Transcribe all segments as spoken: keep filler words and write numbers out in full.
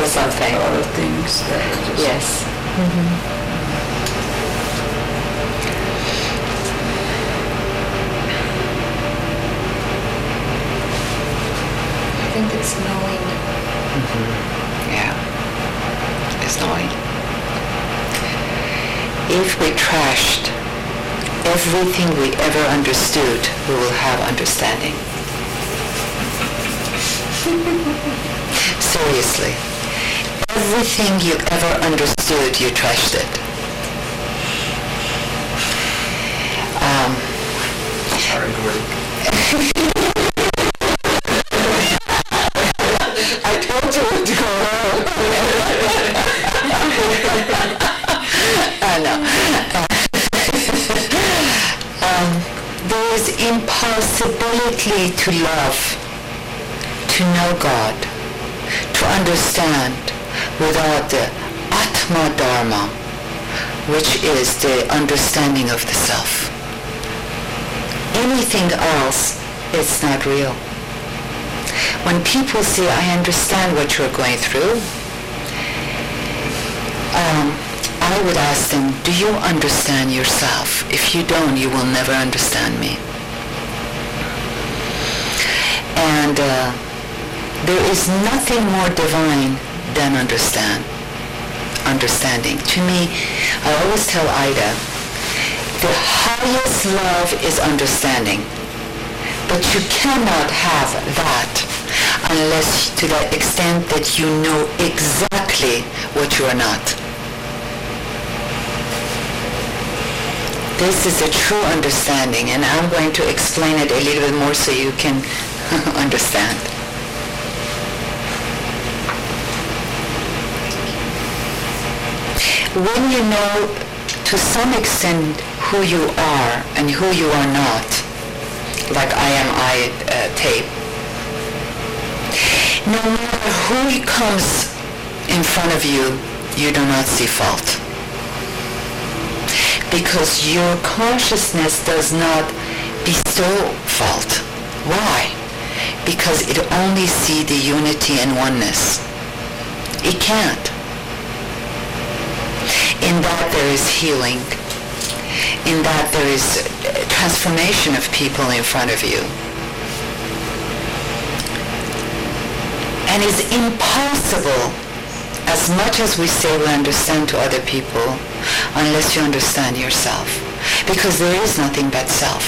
something. A lot of things that are just... Yes. Mm-hmm. I think it's knowing. Mm-hmm. Yeah. It's knowing. If we trashed everything we ever understood, we will have understanding. Seriously. Everything you ever understood, you trashed it. Um, Sorry, Gordy. I told you what to go home. uh, no. um, there is impossibility to love, to know God, to understand without the Atma Dharma, which is the understanding of the self. Anything else is not real. When people say, I understand what you're going through, um, I would ask them, do you understand yourself? If you don't, you will never understand me. And uh, there is nothing more divine than understand, understanding. To me, I always tell Ida, the highest love is understanding. But you cannot have that unless to the extent that you know exactly what you are not. This is a true understanding, and I'm going to explain it a little bit more so you can understand. When you know to some extent who you are and who you are not, like I am I uh, tape, no matter who comes in front of you, you do not see fault. Because your consciousness does not bestow fault. Why? Because it only sees the unity and oneness. It can't. In that there is healing. In that there is transformation of people in front of you. And it's impossible, as much as we say we understand to other people, unless you understand yourself. Because there is nothing but self.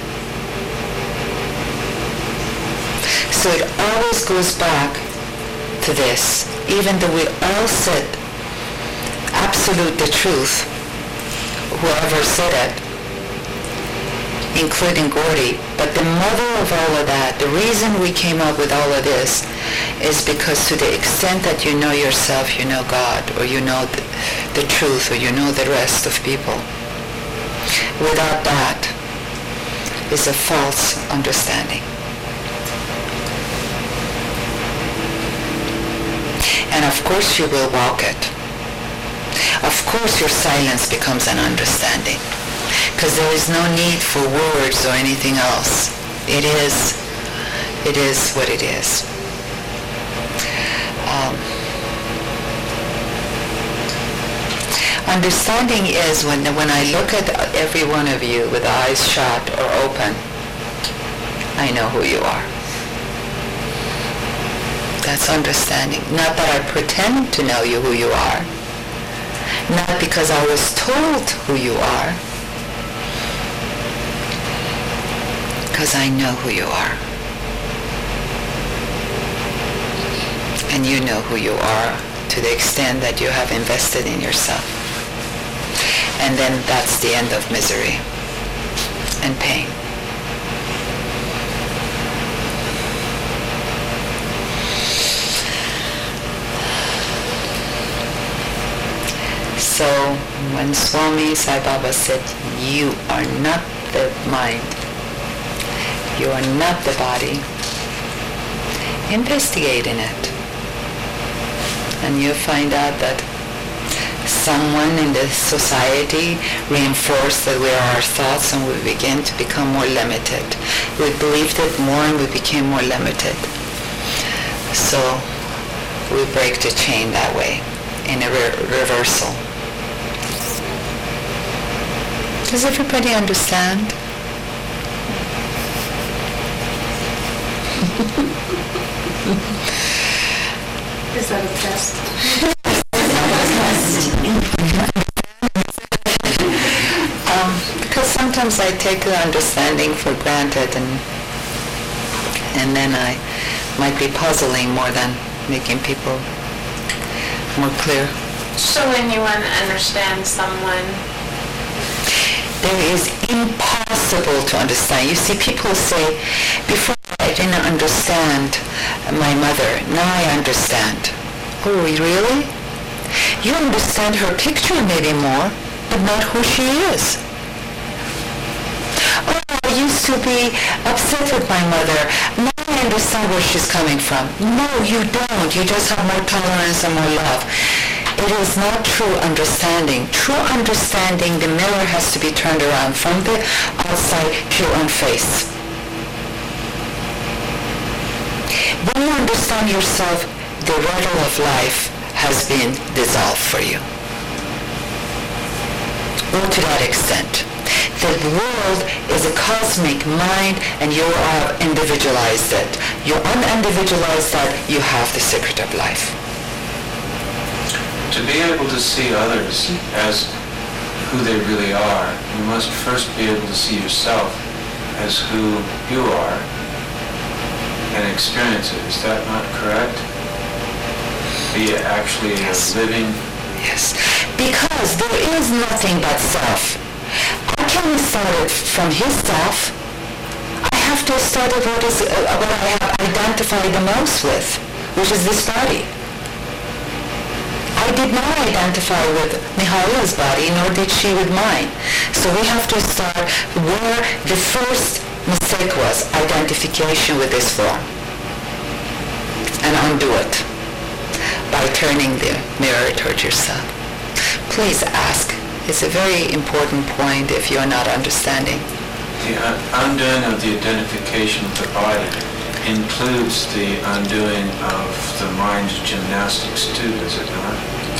So it always goes back to this. Even though we all said absolute the truth, whoever said it, including Gordy, but the mother of all of that, the reason we came up with all of this is because to the extent that you know yourself, you know God, or you know the, the truth, or you know the rest of people. Without that is a false understanding. And of course you will walk it. Of course your silence becomes an understanding. Because there is no need for words or anything else. It is, it is what it is. Um, understanding is when, when I look at every one of you with eyes shut or open, I know who you are. That's understanding. Not that I pretend to know you who you are. Not because I was told who you are. Because I know who you are. And you know who you are to the extent that you have invested in yourself. And then that's the end of misery and pain. So when Swami Sai Baba said, you are not the mind, you are not the body, investigate in it. And you find out that someone in the society reinforced that we are our thoughts, and we begin to become more limited. We believed it more and we became more limited. So we break the chain that way, in a re- reversal. Does everybody understand? Is that a test? um, because sometimes I take the understanding for granted, and and then I might be puzzling more than making people more clear. So when you want to understand someone, there is impossible to understand. You see, people say, before I didn't understand my mother, now I understand. Oh, really? You understand her picture maybe more, but not who she is. Oh, I used to be upset with my mother. Now I understand where she's coming from. No, you don't. You just have more tolerance and more love. It is not true understanding. True understanding, the mirror has to be turned around from the outside to your own face. When you understand yourself, the riddle of life has been dissolved for you. Or to that extent. The world is a cosmic mind, and you are individualized it. You unindividualize that, you have the secret of life. To be able to see others as who they really are, you must first be able to see yourself as who you are and experience it. Is that not correct? Be actually Yes. a living... Yes. Because there is nothing but self. I can't start it from his self. I have to start with what, is, uh, what I have identified the most with, which is this body. I did not identify with Mihaila's body, nor did she with mine. So we have to start where the first mistake was, identification with this form, and undo it by turning the mirror towards yourself. Please ask. It's a very important point if you're not understanding. The un- undoing of the identification of the body includes the undoing of the mind's gymnastics too, does it not?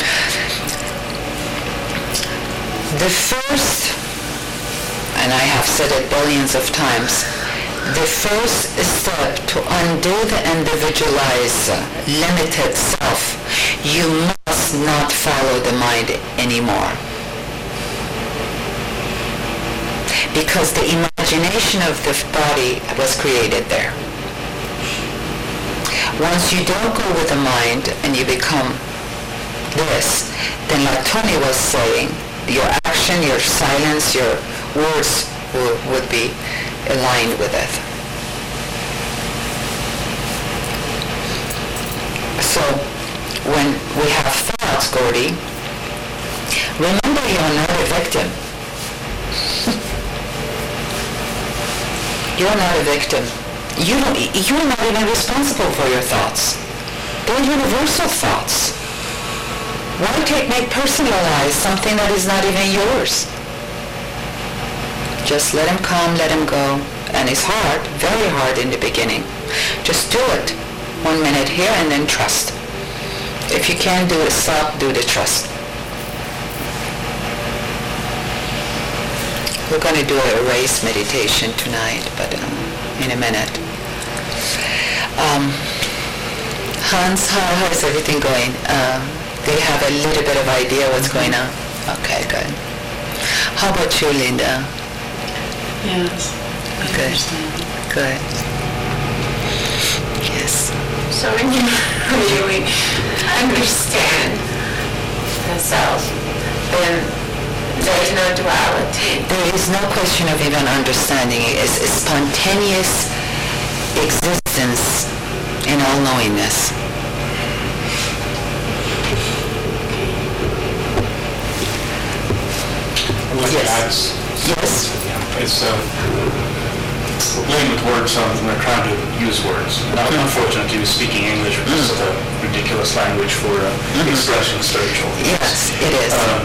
The first, and I have said it billions of times, the first step to undo the individualized, uh, limited self, you must not follow the mind anymore. Because the imagination of the body was created there. Once you don't go with the mind and you become this, then like Tony was saying, your action, your silence, your words will, would be aligned with it. So when we have thoughts, Gordy, remember you're not a victim. You're not a victim. You don't, you're not even responsible for your thoughts. They're universal thoughts. Why take, make personalize something that is not even yours? Just let him come, let him go. And it's hard, very hard in the beginning. Just do it. One minute here and then trust. If you can't do it, stop, do the trust. We're going to do a race meditation tonight, but um, in a minute. Um, Hans, how, how is everything going? Uh, do you have a little bit of idea what's going on? Okay, good. How about you, Linda? Yes, I Good. understand. Good. Yes. so when you really understand the self, then there's no duality. There is no question of even understanding. It's a spontaneous existence in all knowingness. I'd like to Yes. add, s- Yes. it's, uh, we're playing with words, um, we're trying to use words. And unfortunately, we're speaking English, which is such a ridiculous language for uh, expressing spiritual things. Yes, it is. Uh,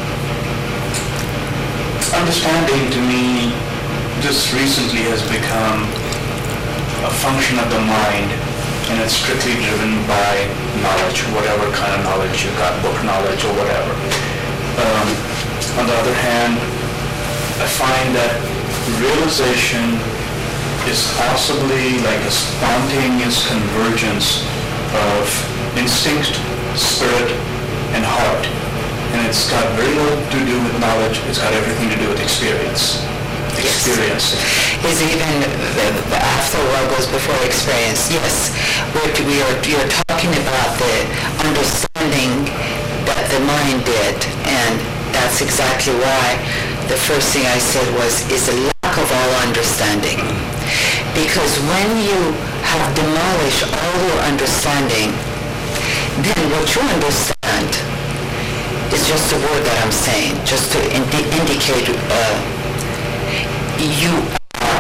Understanding to me just recently has become a function of the mind and it's strictly driven by knowledge, whatever kind of knowledge you got, book knowledge or whatever. Um, on the other hand, I find that realization is possibly like a spontaneous convergence of instinct, spirit, and heart. And it's got very little to do with knowledge, it's got everything to do with experience. Experience. Is even uh, after a while goes before experience. Yes, we're, we are you're talking about the understanding that the mind did, and that's exactly why the first thing I said was is a lack of all understanding. Because when you have demolished all your understanding, then what you understand is just a word that I'm saying, just to indi- indicate uh, you are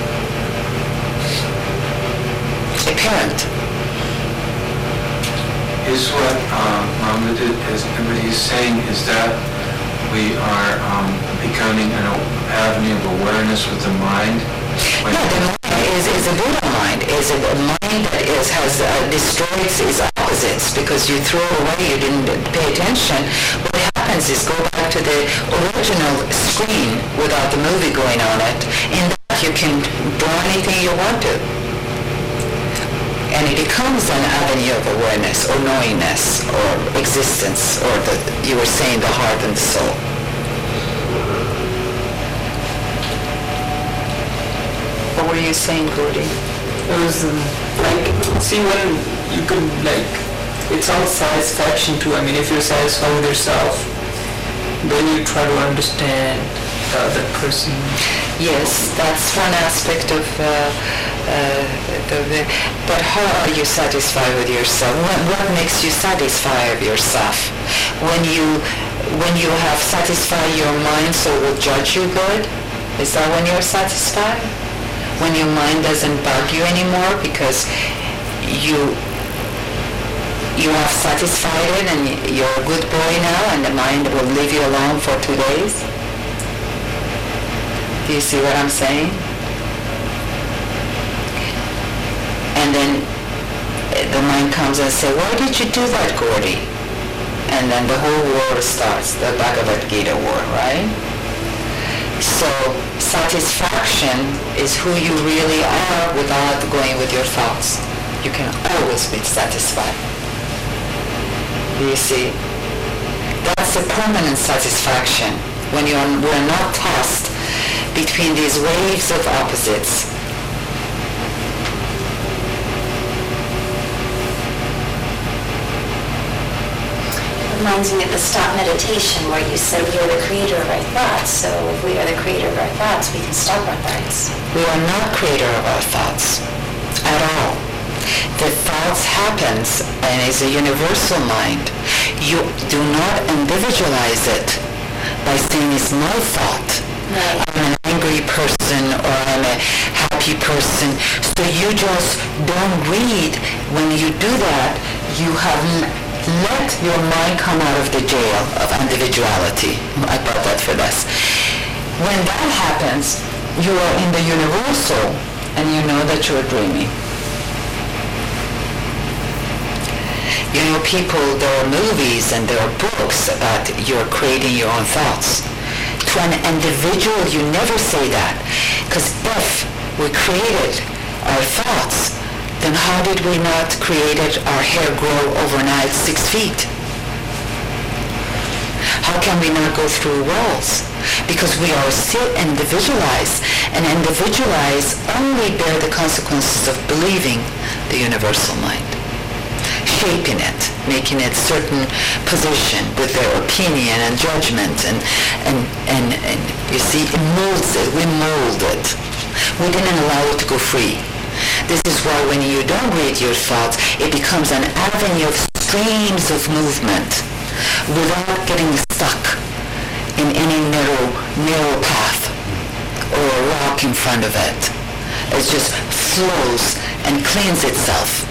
a parent. Is what um, Mohammed is, what he's saying is that we are um, becoming an avenue of awareness with the mind. When No, the mind is, is a Buddha mind, is a mind that is, has uh, destroyed its opposites because you throw away, you didn't pay attention. What happens is go back to the original screen without the movie going on it. In that you can draw anything you want to. And it becomes an avenue of awareness or knowingness or existence or the, you were saying the heart and the soul. What were you saying, Gordy? It was um, like, see, when you could, like, it's all satisfaction too. I mean, if you're satisfied with yourself, then you try to understand the other person. Yes, that's one aspect of uh, uh, the, the, but how are you satisfied with yourself? What, what makes you satisfied of yourself? When you when you have satisfied your mind so it will judge you good? Is that when you're satisfied? When your mind doesn't bug you anymore because you you have satisfied it and you're a good boy now and the mind will leave you alone for two days? Do you see what I'm saying? And then the mind comes and says, why did you do that, Gordy? And then the whole war starts, the Bhagavad Gita war, right? So satisfaction is who you really are without going with your thoughts. You can always be satisfied. Do you see? That's a permanent satisfaction when you are, we're not tossed between these waves of opposites. Reminds me of the stop meditation where you said we are the creator of our thoughts. So if we are the creator of our thoughts, we can stop our thoughts. We are not creator of our thoughts at all. The thoughts happens and is a universal mind. You do not individualize it by saying it's my thought. Right. I'm an angry person or I'm a happy person. So you just don't read. When you do that, you haven't let your mind come out of the jail of individuality. I brought that for this. When that happens, you are in the universal and you know that you are dreaming. You know, people, there are movies and there are books about you're creating your own thoughts. To an individual, you never say that. Because if we created our thoughts, then how did we not create it, our hair grow overnight six feet? How can we not go through walls? Because we are still individualized, and individualized only bear the consequences of believing the universal mind, shaping it, making it certain position with their opinion and judgment, and, and, and, and you see, it molds it, we mold it. We didn't allow it to go free. This is why when you don't read your thoughts, it becomes an avenue of streams of movement without getting stuck in any narrow, narrow path or a rock in front of it. It just flows and cleans itself.